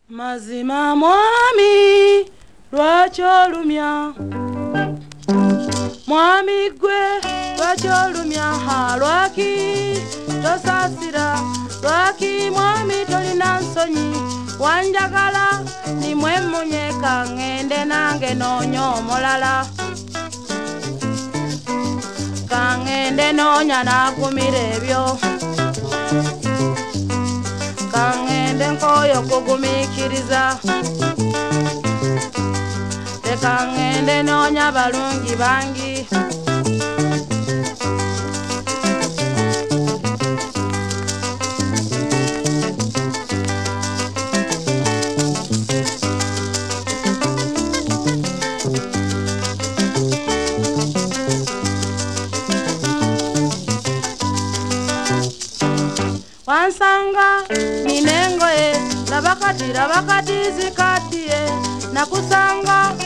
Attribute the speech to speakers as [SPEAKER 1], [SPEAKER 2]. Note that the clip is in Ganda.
[SPEAKER 1] Mazima mwami lwaki olumya mwami gwe lwaki olumya lwaki tosasira lwaki mwami tolina nsonyi wanjagala nimwe munyeka ngende nange noonya omulala kangende noonya nakumira ebyo kangende nkoyo kugumikiriza kangende noonya balungi bangi wansanga ninengoye labakati zikatiye nakusanga